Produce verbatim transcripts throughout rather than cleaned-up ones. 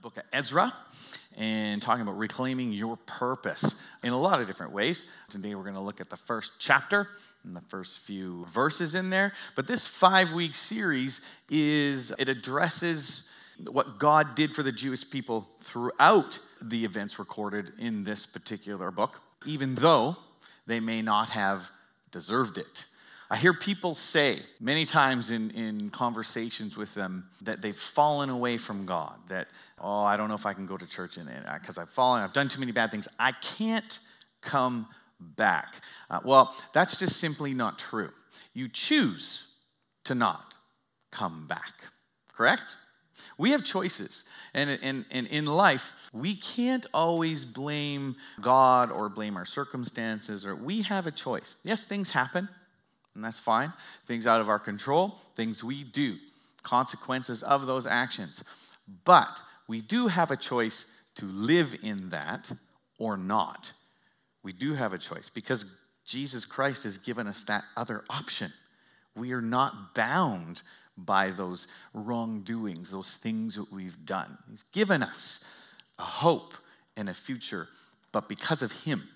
book of Ezra and talking about reclaiming your purpose in a lot of different ways. Today we're going to look at the first chapter and the first few verses in there. But this five-week series is, it addresses what God did for the Jewish people throughout the events recorded in this particular book, even though they may not have deserved it. I hear people say many times in, in conversations with them that they've fallen away from God, that, oh, I don't know if I can go to church in it because I've fallen, I've done too many bad things. I can't come back. Uh, well, that's just simply not true. You choose to not come back, correct? We have choices, and in, in, in life, we can't always blame God or blame our circumstances, or we have a choice. Yes, things happen. And that's fine. Things out of our control, things we do, consequences of those actions. But we do have a choice to live in that or not. We do have a choice because Jesus Christ has given us that other option. We are not bound by those wrongdoings, those things that we've done. He's given us a hope and a future, but because of Him.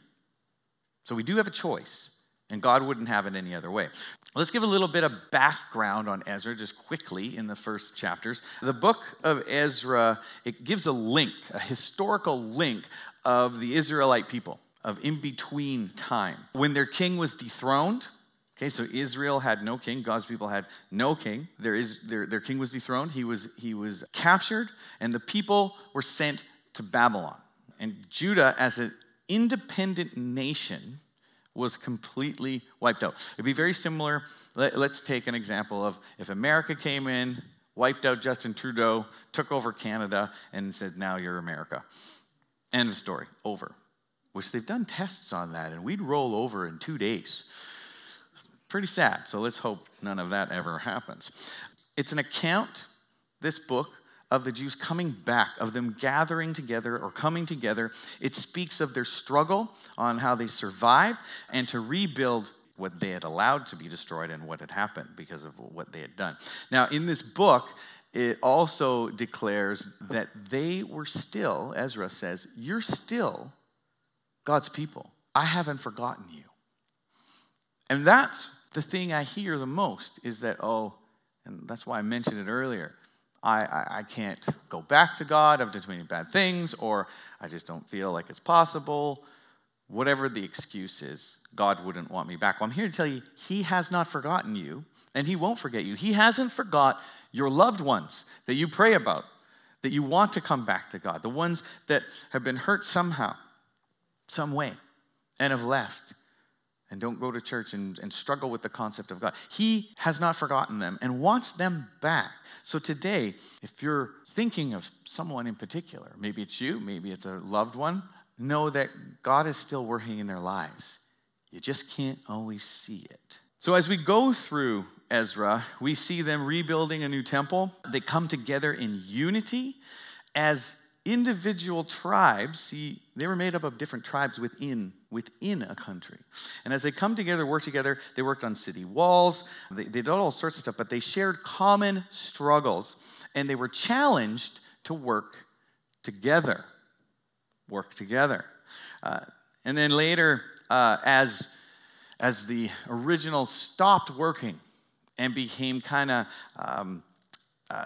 So we do have a choice. And God wouldn't have it any other way. Let's give a little bit of background on Ezra just quickly in the first chapters. The book of Ezra, it gives a link, a historical link of the Israelite people of in-between time. When their king was dethroned, okay, so Israel had no king, God's people had no king. There is their, their king was dethroned, he was, he was captured, and the people were sent to Babylon. And Judah, as an independent nation, was completely wiped out. It'd be very similar. Let, let's take an example of if America came in, wiped out Justin Trudeau, took over Canada, and said, now you're America. End of story. Over. Which they've done tests on that, and we'd roll over in two days. Pretty sad, so let's hope none of that ever happens. It's an account, this book, of the Jews coming back, of them gathering together or coming together. It speaks of their struggle on how they survived and to rebuild what they had allowed to be destroyed and what had happened because of what they had done. Now, in this book, it also declares that they were still, Ezra says, you're still God's people. I haven't forgotten you. And that's the thing I hear the most is that, oh, and that's why I mentioned it earlier, I, I, I can't go back to God, I've done too many bad things, or I just don't feel like it's possible. Whatever the excuse is, God wouldn't want me back. Well, I'm here to tell you, He has not forgotten you, and He won't forget you. He hasn't forgot your loved ones that you pray about, that you want to come back to God, the ones that have been hurt somehow, some way, and have left, and don't go to church and, and struggle with the concept of God. He has not forgotten them and wants them back. So today, if you're thinking of someone in particular, maybe it's you, maybe it's a loved one, know that God is still working in their lives. You just can't always see it. So as we go through Ezra, we see them rebuilding a new temple. They come together in unity as individual tribes. See, they were made up of different tribes within within a country. And as they come together, work together, they worked on city walls, they, they did all sorts of stuff, but they shared common struggles, and they were challenged to work together. Work together. Uh, and then later, uh, as, as the original stopped working and became kind of um, uh,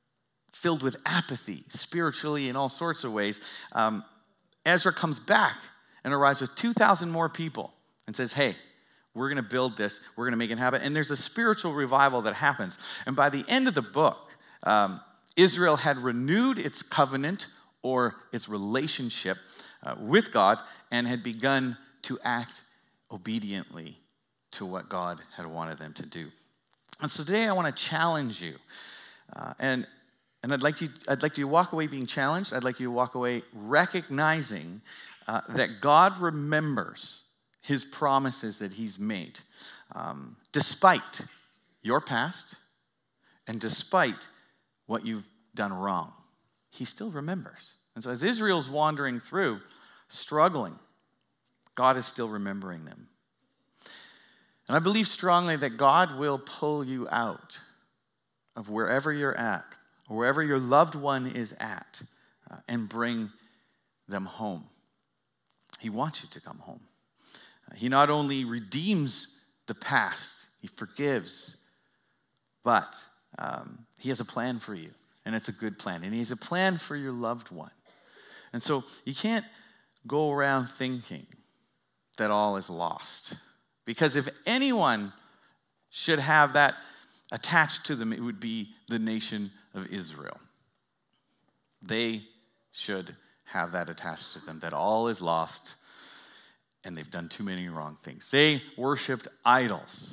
filled with apathy, spiritually in all sorts of ways, um, Ezra comes back and arrives with two thousand more people and says, hey, we're going to build this. We're going to make it happen. And there's a spiritual revival that happens. And by the end of the book, um, Israel had renewed its covenant or its relationship uh, with God and had begun to act obediently to what God had wanted them to do. And so today I want to challenge you. Uh, and and I'd like you I'd like you to walk away being challenged. I'd like you to walk away recognizing uh, that God remembers His promises that He's made, um, despite your past and despite what you've done wrong. He still remembers. And so as Israel's wandering through, struggling, God is still remembering them. And I believe strongly that God will pull you out of wherever you're at, or wherever your loved one is at, uh, and bring them home. He wants you to come home. Uh, he not only redeems the past, he forgives, but um, he has a plan for you, and it's a good plan. And he has a plan for your loved one. And so you can't go around thinking that all is lost. Because if anyone should have that attached to them, it would be the nation of Israel. They should have that attached to them, that all is lost and they've done too many wrong things. They worshiped idols.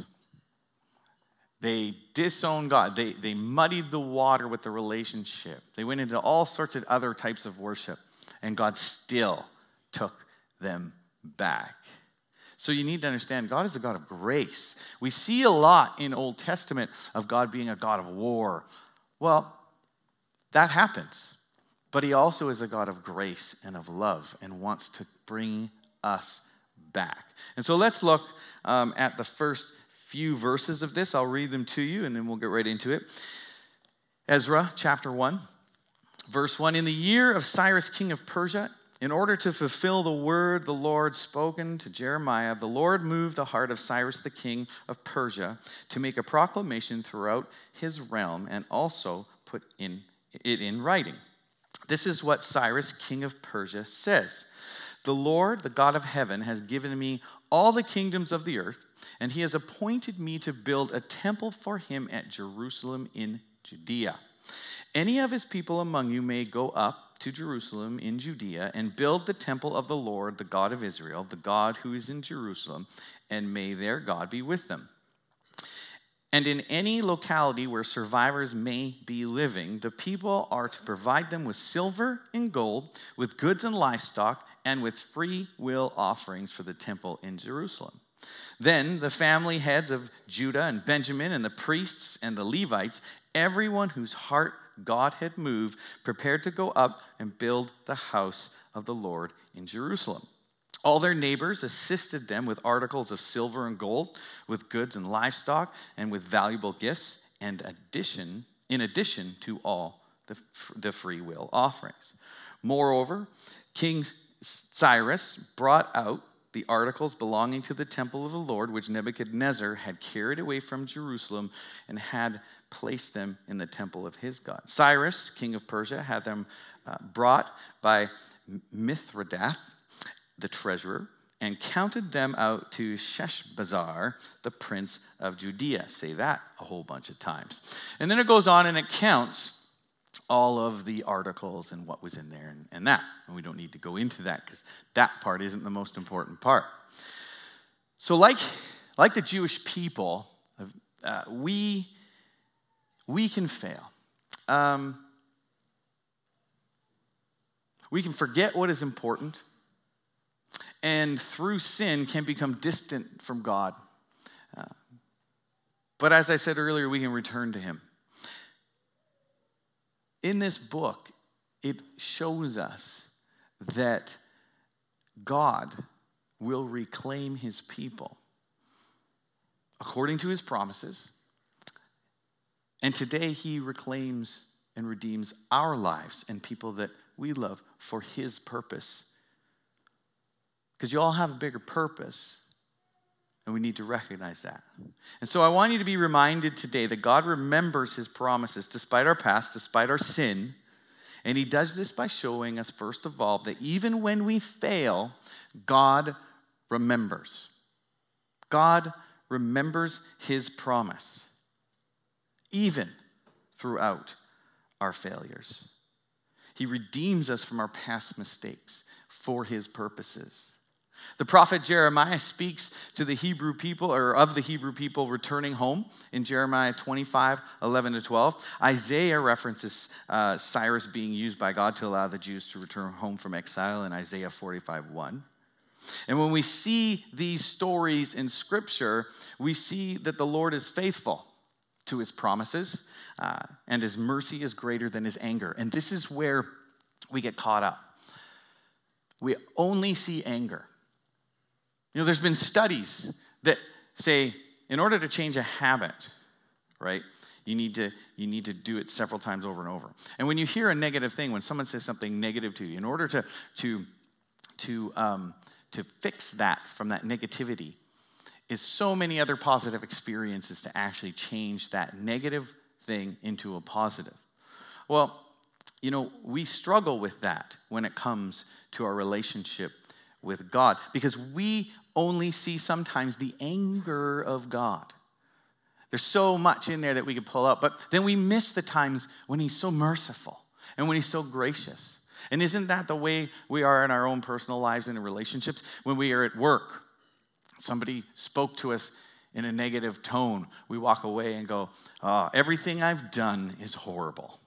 They disowned God. They, they muddied the water with the relationship. They went into all sorts of other types of worship, and God still took them back. So you need to understand, God is a God of grace. We see a lot in Old Testament of God being a God of war. Well, that happens. But he also is a God of grace and of love and wants to bring us back. And so let's look um, at the first few verses of this. I'll read them to you, and then we'll get right into it. Ezra chapter one, verse one. In the year of Cyrus, king of Persia, in order to fulfill the word the Lord spoken to Jeremiah, the Lord moved the heart of Cyrus the king of Persia to make a proclamation throughout his realm and also put in it in writing. This is what Cyrus, king of Persia, says. The Lord, the God of heaven, has given me all the kingdoms of the earth, and he has appointed me to build a temple for him at Jerusalem in Judea. Any of his people among you may go up to Jerusalem in Judea and build the temple of the Lord, the God of Israel, the God who is in Jerusalem, and may their God be with them. And in any locality where survivors may be living, the people are to provide them with silver and gold, with goods and livestock, and with free will offerings for the temple in Jerusalem. Then the family heads of Judah and Benjamin and the priests and the Levites, everyone whose heart God had moved, prepared to go up and build the house of the Lord in Jerusalem. All their neighbors assisted them with articles of silver and gold, with goods and livestock, and with valuable gifts, and addition, in addition to all the, the free will offerings. Moreover, King Cyrus brought out the articles belonging to the temple of the Lord, which Nebuchadnezzar had carried away from Jerusalem and had placed them in the temple of his God. Cyrus, king of Persia, had them uh, brought by Mithredath, the treasurer, and counted them out to Sheshbazzar, the prince of Judea. Say that a whole bunch of times. And then it goes on and it counts all of the articles and what was in there and, and that. And we don't need to go into that because that part isn't the most important part. So like, like the Jewish people, uh, we, we can fail. Um, we can forget what is important, and through sin can become distant from God. Uh, but as I said earlier, we can return to him. In this book, it shows us that God will reclaim his people according to his promises. And today he reclaims and redeems our lives and people that we love for his purpose. Because you all have a bigger purpose, and we need to recognize that. And so I want you to be reminded today that God remembers his promises despite our past, despite our sin. And he does this by showing us, first of all, that even when we fail, God remembers. God remembers his promise, even throughout our failures. He redeems us from our past mistakes for his purposes. The prophet Jeremiah speaks to the Hebrew people, or of the Hebrew people returning home in Jeremiah twenty-five, eleven to twelve. Isaiah references uh, Cyrus being used by God to allow the Jews to return home from exile in Isaiah forty-five, one. And when we see these stories in Scripture, we see that the Lord is faithful to his promises, uh, and his mercy is greater than his anger. And this is where we get caught up. We only see anger. You know, there's been studies that say in order to change a habit, right, You need to you need to do it several times over and over. And when you hear a negative thing, when someone says something negative to you, in order to to to um, to fix that from that negativity, is so many other positive experiences to actually change that negative thing into a positive. Well, you know, we struggle with that when it comes to our relationship with God, because we only see sometimes the anger of God. There's so much in there that we could pull out, but then we miss the times when he's so merciful and when he's so gracious. And isn't that the way we are in our own personal lives and in relationships? When we are at work, somebody spoke to us in a negative tone, we walk away and go, oh, everything I've done is horrible.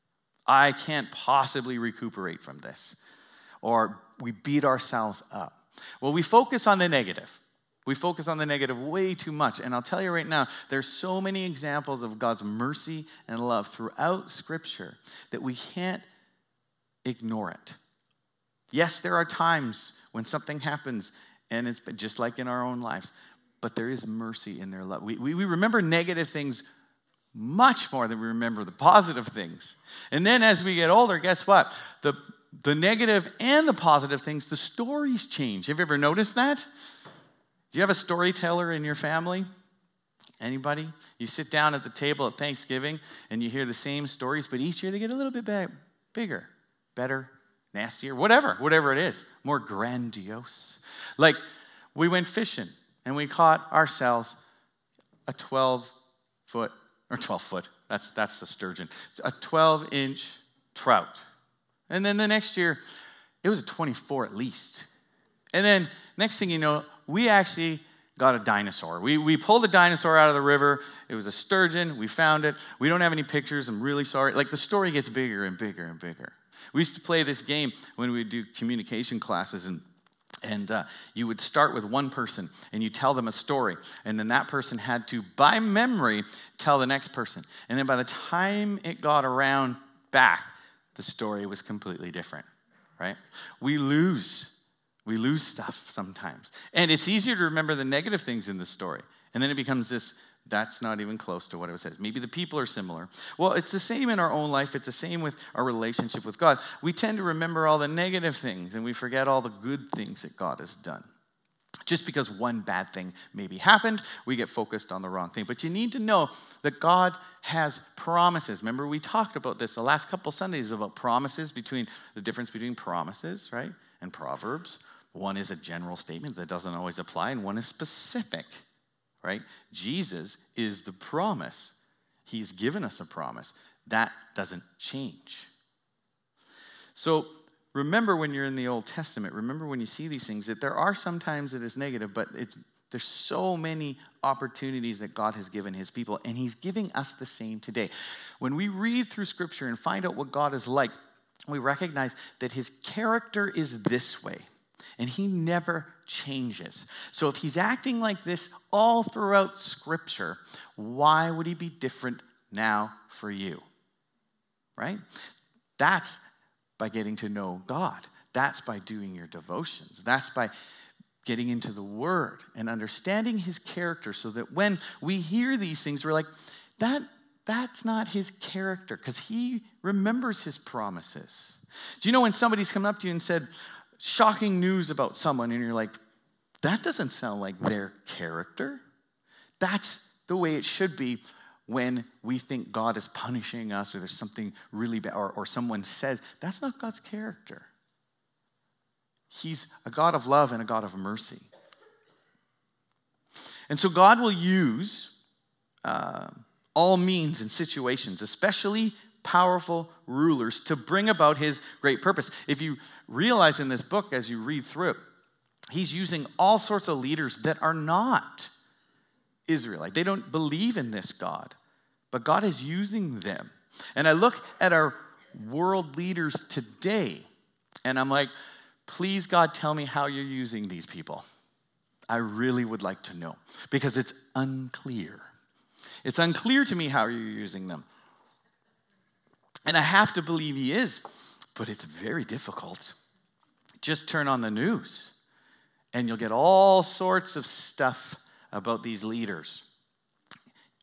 I can't possibly recuperate from this. Or we beat ourselves up. Well, we focus on the negative. We focus on the negative way too much. And I'll tell you right now, there's so many examples of God's mercy and love throughout Scripture that we can't ignore it. Yes, there are times when something happens, and it's just like in our own lives, but there is mercy in their love. We, we, we remember negative things much more than we remember the positive things. And then as we get older, guess what? The, the negative and the positive things, the stories change. Have you ever noticed that? Do you have a storyteller in your family? Anybody? You sit down at the table at Thanksgiving and you hear the same stories, but each year they get a little bit big, bigger, better, nastier, whatever, whatever it is, more grandiose. Like we went fishing and we caught ourselves a twelve foot, or twelve foot, that's, that's a sturgeon, a twelve inch trout. And then the next year, it was a twenty-four at least. And then next thing you know, we actually got a dinosaur. We we pulled the dinosaur out of the river. It was a sturgeon. We found it. We don't have any pictures. I'm really sorry. Like the story gets bigger and bigger and bigger. We used to play this game when we would do communication classes, and and uh, you would start with one person and you tell them a story, and then that person had to, by memory, tell the next person. And then by the time it got around back, the story was completely different, right? We lose. We lose stuff sometimes. And it's easier to remember the negative things in the story. And then it becomes this, that's not even close to what it says. Maybe the people are similar. Well, it's the same in our own life. It's the same with our relationship with God. We tend to remember all the negative things and we forget all the good things that God has done. Just because one bad thing maybe happened, we get focused on the wrong thing. But you need to know that God has promises. Remember, we talked about this the last couple Sundays about promises, between the difference between promises, right, and Proverbs. One is a general statement that doesn't always apply, and one is specific, right? Jesus is the promise. He's given us a promise. That doesn't change. So remember when you're in the Old Testament, remember when you see these things, that there are some times that it's negative, but it's there's so many opportunities that God has given his people, and he's giving us the same today. When we read through Scripture and find out what God is like, we recognize that his character is this way, and he never changes. So if he's acting like this all throughout Scripture, why would he be different now for you? Right? That's by getting to know God. That's by doing your devotions. That's by getting into the Word and understanding his character, so that when we hear these things, we're like, that that's not his character, because he remembers his promises. Do you know when somebody's come up to you and said shocking news about someone, and you're like, that doesn't sound like their character? That's the way it should be when we think God is punishing us, or there's something really bad, or, or someone says, that's not God's character. He's a God of love and a God of mercy. And so God will use uh, all means and situations, especially powerful rulers, to bring about his great purpose. If you realize in this book, as you read through it, he's using all sorts of leaders that are not Israelite. They don't believe in this God, but God is using them. And I look at our world leaders today, and I'm like, please, God, tell me how you're using these people. I really would like to know, because it's unclear. It's unclear to me how you're using them. And I have to believe he is, but it's very difficult. Just turn on the news, and you'll get all sorts of stuff about these leaders.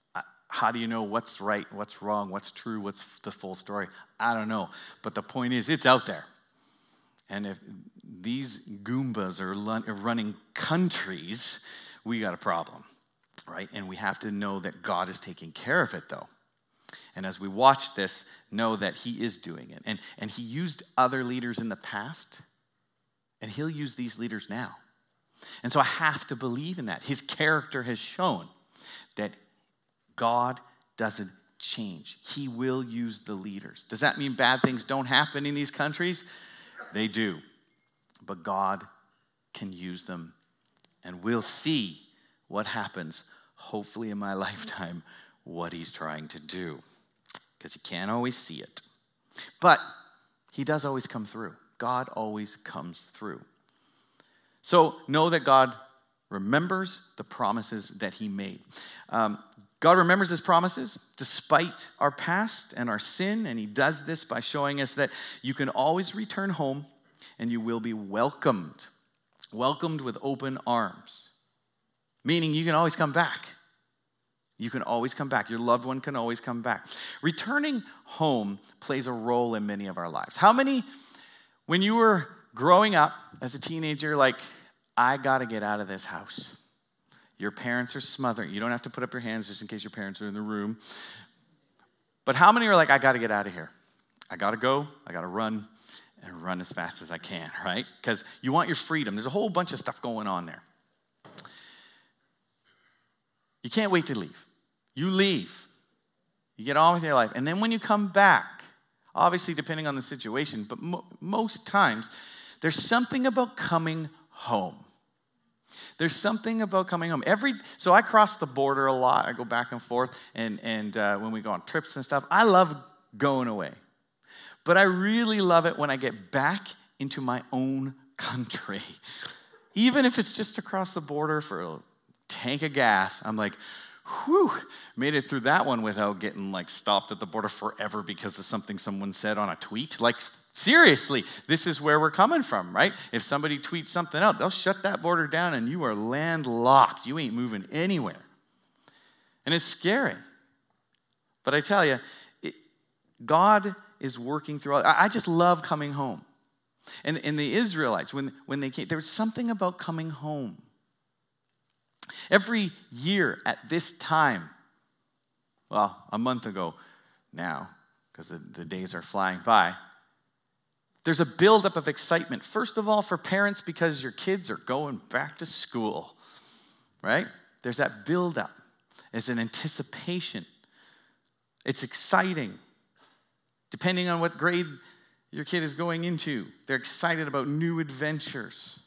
How do you know what's right, what's wrong, what's true, what's the full story? I don't know. But the point is, it's out there. And if these Goombas are running countries, we got a problem, right? And we have to know that God is taking care of it, though. And as we watch this, know that he is doing it. And, and he used other leaders in the past, and he'll use these leaders now. And so I have to believe in that. His character has shown that God doesn't change. He will use the leaders. Does that mean bad things don't happen in these countries? They do. But God can use them. And we'll see what happens, hopefully in my lifetime, what he's trying to do. Because you can't always see it. But he does always come through. God always comes through. So know that God remembers the promises that he made. Um, God remembers his promises despite our past and our sin, and he does this by showing us that you can always return home and you will be welcomed. Welcomed with open arms. Meaning you can always come back. You can always come back. Your loved one can always come back. Returning home plays a role in many of our lives. How many, when you were growing up as a teenager, like, I got to get out of this house. Your parents are smothering. You don't have to put up your hands just in case your parents are in the room. But how many are like, I got to get out of here. I got to go. I got to run and run as fast as I can, right? Because you want your freedom. There's a whole bunch of stuff going on there. You can't wait to leave. You leave. You get on with your life. And then when you come back, obviously depending on the situation, but mo- most times, there's something about coming home. There's something about coming home. Every so I cross the border a lot. I go back and forth, and and uh, when we go on trips and stuff, I love going away. But I really love it when I get back into my own country. Even if it's just across the border for a tank of gas, I'm like, whew, made it through that one without getting like stopped at the border forever because of something someone said on a tweet. Like, seriously, this is where we're coming from, right? If somebody tweets something out, they'll shut that border down and you are landlocked. You ain't moving anywhere. And it's scary. But I tell you, it, God is working through all. I, I just love coming home. And, and the Israelites, when, when they came, there was something about coming home. Every year at this time, well, a month ago now, because the, the days are flying by, there's a buildup of excitement. First of all, for parents, because your kids are going back to school, right? There's that buildup. It's an anticipation. It's exciting. Depending on what grade your kid is going into, they're excited about new adventures.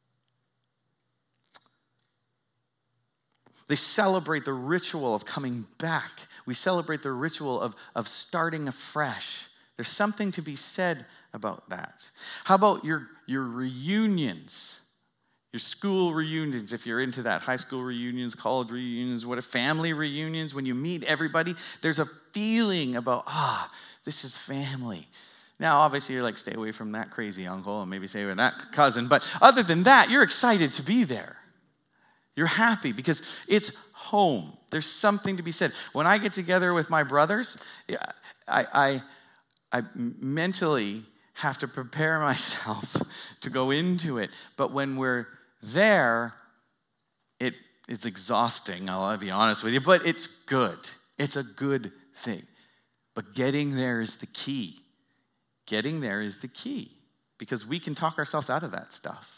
They celebrate the ritual of coming back. We celebrate the ritual of, of starting afresh. There's something to be said about that. How about your, your reunions? Your school reunions, if you're into that. High school reunions, college reunions, what a family reunions. When you meet everybody, there's a feeling about, ah, this is family. Now, obviously, you're like, stay away from that crazy uncle and maybe stay away from that cousin. But other than that, you're excited to be there. You're happy because it's home. There's something to be said. When I get together with my brothers, I, I, I mentally have to prepare myself to go into it. But when we're there, it, it's exhausting, I'll be honest with you, but it's good. It's a good thing. But getting there is the key. Getting there is the key because we can talk ourselves out of that stuff.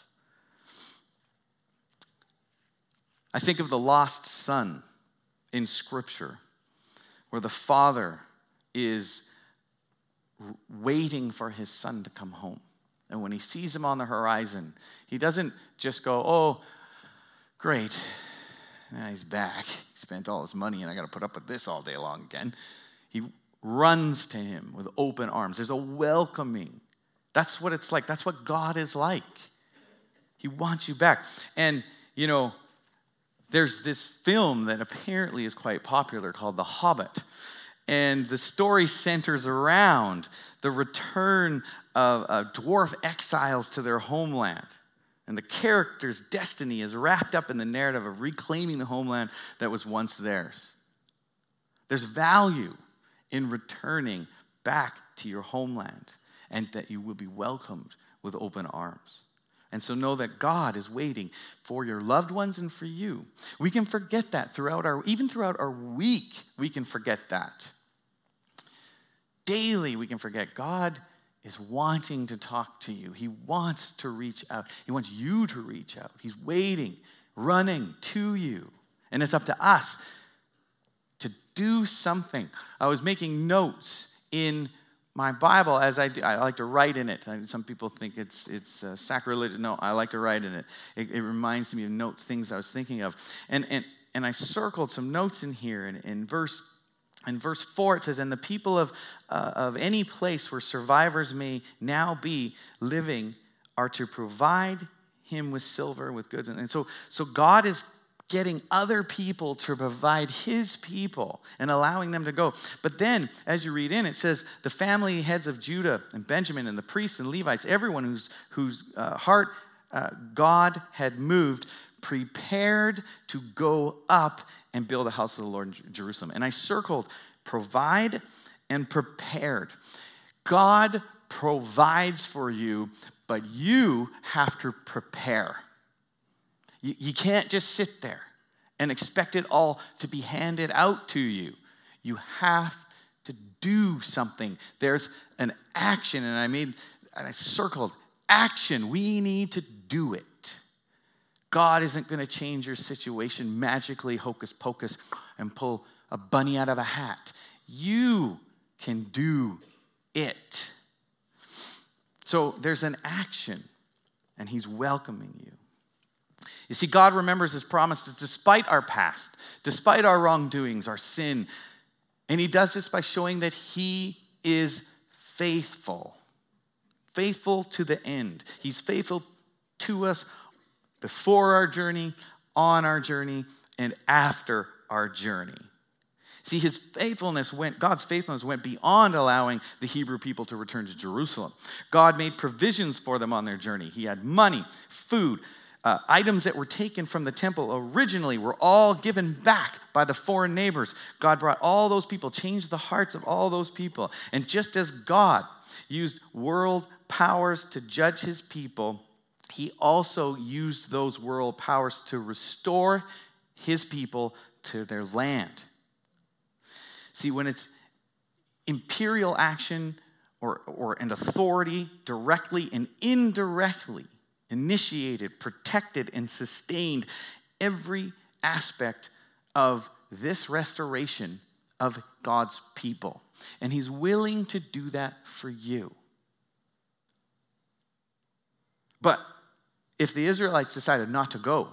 I think of the lost son in Scripture, where the father is waiting for his son to come home. And when he sees him on the horizon, he doesn't just go, oh, great, now he's back. He spent all his money and I got to put up with this all day long again. He runs to him with open arms. There's a welcoming. That's what it's like. That's what God is like. He wants you back. And, you know, there's this film that apparently is quite popular called The Hobbit. And the story centers around the return of uh, dwarf exiles to their homeland. And the character's destiny is wrapped up in the narrative of reclaiming the homeland that was once theirs. There's value in returning back to your homeland, and that you will be welcomed with open arms. And so know that God is waiting for your loved ones and for you. We can forget that throughout our, even throughout our week, we can forget that. Daily, we can forget God is wanting to talk to you. He wants to reach out. He wants you to reach out. He's waiting, running to you. And it's up to us to do something. I was making notes in my Bible as I do. I like to write in it. Some people think it's it's uh, sacrilegious. No, I like to write in it. It, it reminds me of notes, things I was thinking of. And and and I circled some notes in here. And in verse in verse four, it says, "And the people of uh, of any place where survivors may now be living are to provide him with silver, with goods." And, and so so God is getting other people to provide his people and allowing them to go. But then, as you read in, it says, the family heads of Judah and Benjamin and the priests and Levites, everyone whose, whose uh, heart uh, God had moved, prepared to go up and build a house of the Lord in Jerusalem. And I circled provide and prepared. God provides for you, but you have to prepare. You can't just sit there and expect it all to be handed out to you. You have to do something. There's an action, and I made, and I circled action. We need to do it. God isn't going to change your situation magically, hocus pocus, and pull a bunny out of a hat. You can do it. So there's an action, and he's welcoming you. You see, God remembers his promises despite our past, despite our wrongdoings, our sin. And he does this by showing that he is faithful. Faithful to the end. He's faithful to us before our journey, on our journey, and after our journey. See, his faithfulness went, God's faithfulness went beyond allowing the Hebrew people to return to Jerusalem. God made provisions for them on their journey. He had money, food, Uh, items that were taken from the temple originally were all given back by the foreign neighbors. God brought all those people, changed the hearts of all those people. And just as God used world powers to judge his people, he also used those world powers to restore his people to their land. See, when it's imperial action or, or an authority directly and indirectly initiated, protected, and sustained every aspect of this restoration of God's people. And he's willing to do that for you. But if the Israelites decided not to go,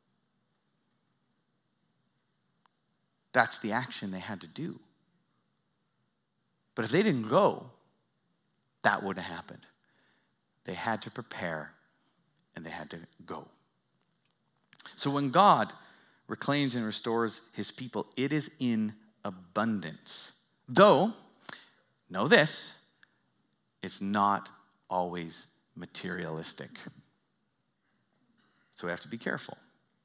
that's the action they had to do. But if they didn't go, that would have happened. They had to prepare, and they had to go. So when God reclaims and restores his people, it is in abundance. Though, know this, it's not always materialistic. So we have to be careful.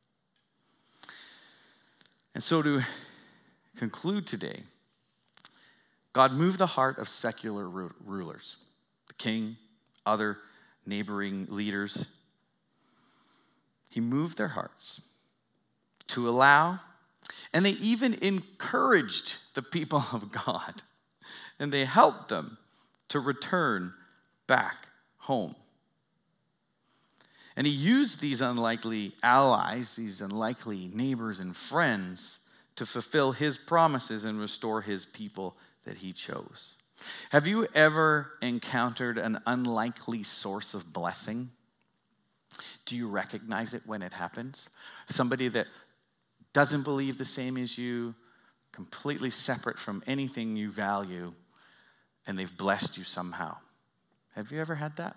And so to conclude today, God moved the heart of secular rulers, the king, other neighboring leaders. He moved their hearts to allow, and they even encouraged the people of God, and they helped them to return back home. And he used these unlikely allies, these unlikely neighbors and friends, to fulfill his promises and restore his people that he chose. Have you ever encountered an unlikely source of blessing? Do you recognize it when it happens? Somebody that doesn't believe the same as you, completely separate from anything you value, and they've blessed you somehow. Have you ever had that?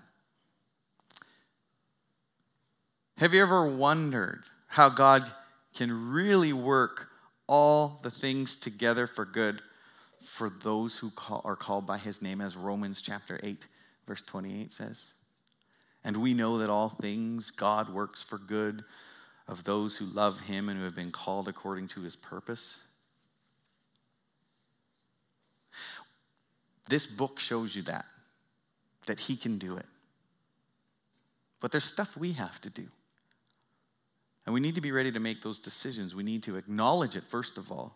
Have you ever wondered how God can really work all the things together for good for those who call, are called by his name, as Romans chapter eight, verse twenty-eight says? And we know that all things God works for good of those who love him and who have been called according to his purpose. This book shows you that, that he can do it. But there's stuff we have to do. And we need to be ready to make those decisions. We need to acknowledge it, first of all.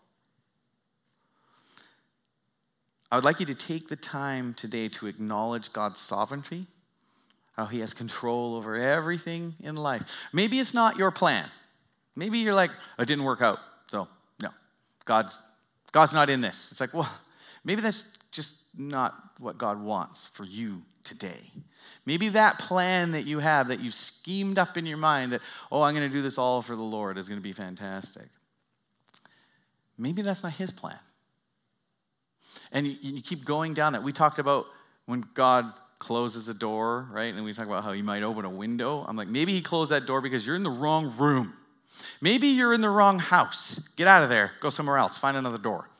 I would like you to take the time today to acknowledge God's sovereignty, how he has control over everything in life. Maybe it's not your plan. Maybe you're like, it didn't work out, so no. God's, God's not in this. It's like, well, maybe that's just not what God wants for you today. Maybe that plan that you have, that you've schemed up in your mind, that, oh, I'm going to do this all for the Lord, is going to be fantastic. Maybe that's not his plan. And you, you keep going down that. We talked about when God closes a door, right? And we talk about how he might open a window. I'm like, maybe he closed that door because you're in the wrong room. Maybe you're in the wrong house. Get out of there. Go somewhere else. Find another door.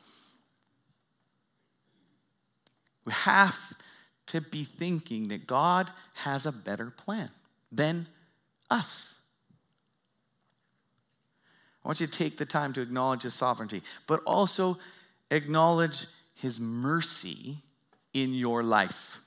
We have to be thinking that God has a better plan than us. I want you to take the time to acknowledge his sovereignty, but also acknowledge his mercy in your life.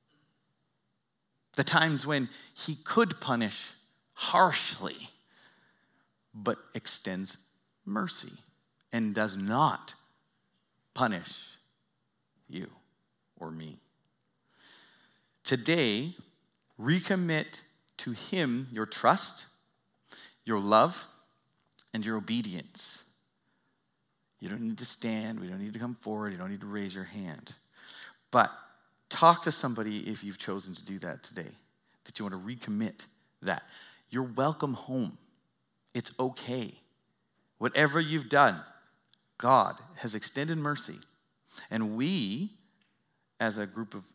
The times when he could punish harshly, but extends mercy and does not punish you or me. Today, recommit to him your trust, your love, and your obedience. You don't need to stand. We don't need to come forward. You don't need to raise your hand. But talk to somebody if you've chosen to do that today, that you want to recommit that. You're welcome home. It's okay. Whatever you've done, God has extended mercy. And we, as a group of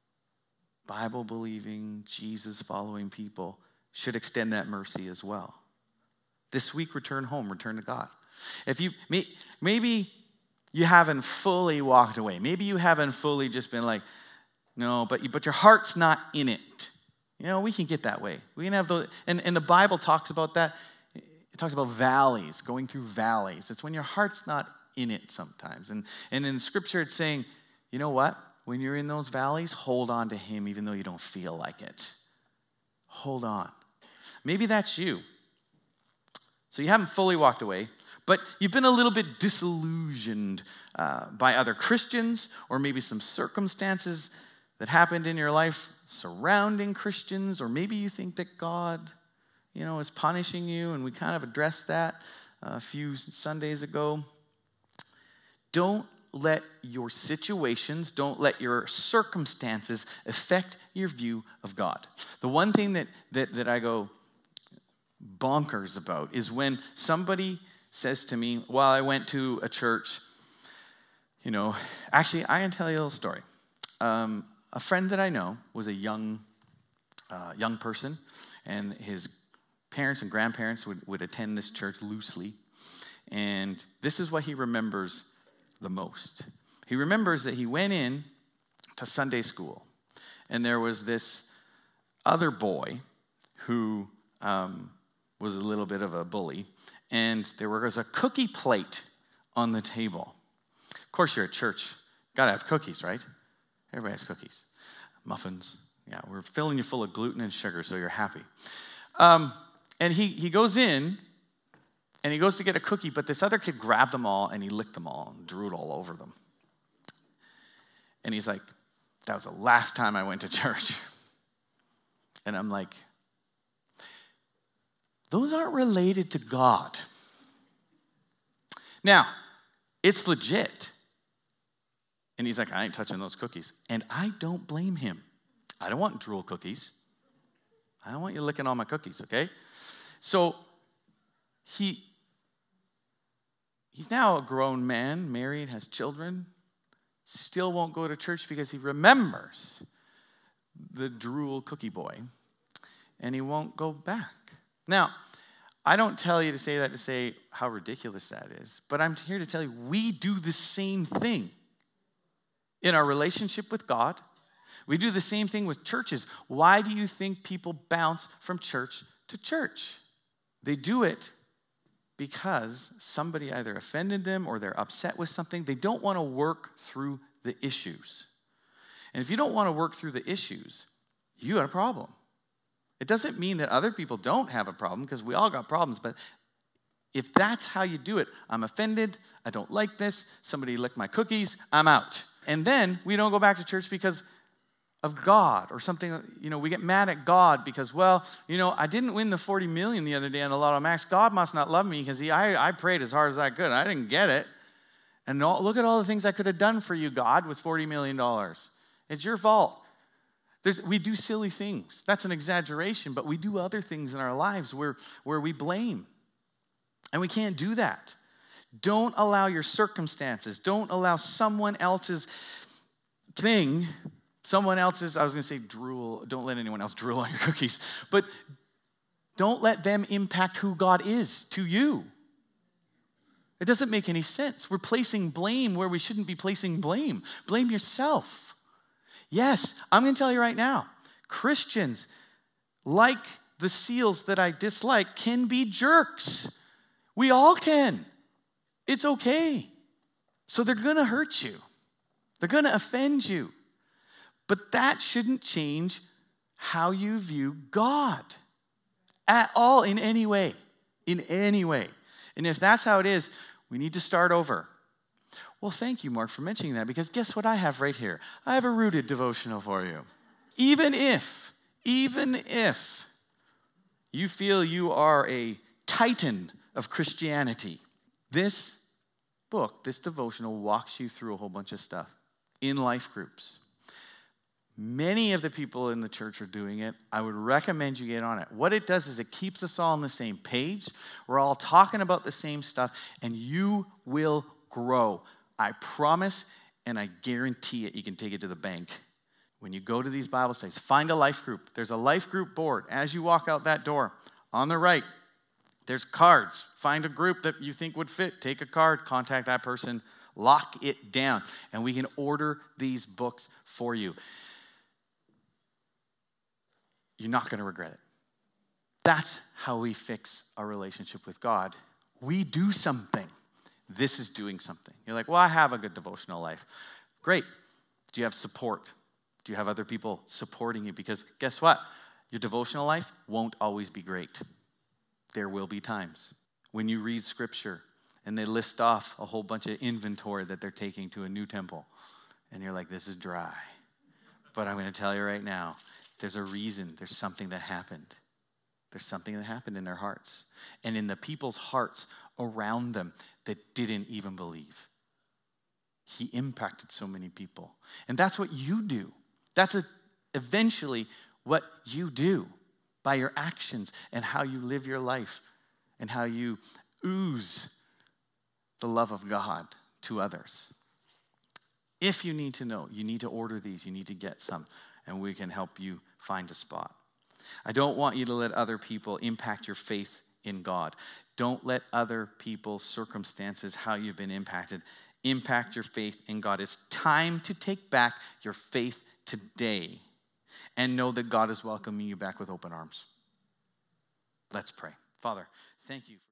Bible-believing, Jesus-following people, should extend that mercy as well. This week, return home, return to God. If you, maybe you haven't fully walked away. Maybe you haven't fully just been like, no, but, you, but your heart's not in it. You know, we can get that way. We can have those, and, and the Bible talks about that. It talks about valleys, going through valleys. It's when your heart's not in it sometimes. And, and in Scripture, it's saying, you know what? When you're in those valleys, hold on to him even though you don't feel like it. Hold on. Maybe that's you. So you haven't fully walked away, but you've been a little bit disillusioned uh, by other Christians, or maybe some circumstances that happened in your life surrounding Christians, or maybe you think that God, you know, is punishing you, and we kind of addressed that a few Sundays ago. Don't let your situations, don't let your circumstances affect your view of God. The one thing that, that, that I go bonkers about is when somebody says to me, well, I went to a church, you know, actually, I can tell you a little story. Um, a friend that I know was a young, uh, young person, and his parents and grandparents would, would attend this church loosely, and this is what he remembers the most. He remembers that he went in to Sunday school, and there was this other boy who um, was a little bit of a bully, and there was a cookie plate on the table. Of course, you're at church. Gotta have cookies, right? Everybody has cookies. Muffins. Yeah, we're filling you full of gluten and sugar, so you're happy. Um, and he, he goes in, and he goes to get a cookie, but this other kid grabbed them all, and he licked them all and drew it all over them. And he's like, that was the last time I went to church. And I'm like, those aren't related to God. Now, it's legit. And he's like, I ain't touching those cookies. And I don't blame him. I don't want drool cookies. I don't want you licking all my cookies, okay? So he... He's now a grown man, married, has children, still won't go to church because he remembers the drool cookie boy, and he won't go back. Now, I don't tell you to say that to say how ridiculous that is, but I'm here to tell you we do the same thing in our relationship with God. We do the same thing with churches. Why do you think people bounce from church to church? They do it because somebody either offended them or they're upset with something. They don't want to work through the issues. And if you don't want to work through the issues, you got a problem. It doesn't mean that other people don't have a problem, because we all got problems, but if that's how you do it, I'm offended, I don't like this, somebody licked my cookies, I'm out. And then we don't go back to church because of God or something. You know, we get mad at God because, well, you know, I didn't win the forty million the other day on the Lotto Max. God must not love me because he, I, I prayed as hard as I could. I didn't get it. And all, look at all the things I could have done for you, God, with forty million dollars. It's your fault. There's, we do silly things. That's an exaggeration, but we do other things in our lives where, where we blame. And we can't do that. Don't allow your circumstances, don't allow someone else's thing, someone else's, I was going to say drool, don't let anyone else drool on your cookies, but don't let them impact who God is to you. It doesn't make any sense. We're placing blame where we shouldn't be placing blame. Blame yourself. Yes, I'm going to tell you right now, Christians, like the seals that I dislike, can be jerks. We all can. It's okay. So they're going to hurt you. They're going to offend you. But that shouldn't change how you view God at all, in any way. In any way. And if that's how it is, we need to start over. Well, thank you, Mark, for mentioning that, because guess what I have right here? I have a rooted devotional for you. Even if, even if you feel you are a titan of Christianity, this book, this devotional, walks you through a whole bunch of stuff in life groups. Many of the people in the church are doing it. I would recommend you get on it. What it does is it keeps us all on the same page. We're all talking about the same stuff, and you will grow. I promise, and I guarantee it. You can take it to the bank. When you go to these Bible studies, find a life group. There's a life group board. As you walk out that door, on the right, there's cards. Find a group that you think would fit. Take a card, contact that person, lock it down, and we can order these books for you. You're not going to regret it. That's how we fix our relationship with God. We do something. This is doing something. You're like, well, I have a good devotional life. Great. Do you have support? Do you have other people supporting you? Because guess what? Your devotional life won't always be great. There will be times when you read scripture and they list off a whole bunch of inventory that they're taking to a new temple. And you're like, this is dry. But I'm going to tell you right now, there's a reason. There's something that happened. There's something that happened in their hearts and in the people's hearts around them that didn't even believe. He impacted so many people. And that's what you do. That's a, eventually what you do by your actions and how you live your life and how you ooze the love of God to others. If you need to know, you need to order these, you need to get some, and we can help you find a spot. I don't want you to let other people impact your faith in God. Don't let other people's circumstances, how you've been impacted, impact your faith in God. It's time to take back your faith today and know that God is welcoming you back with open arms. Let's pray. Father, thank you.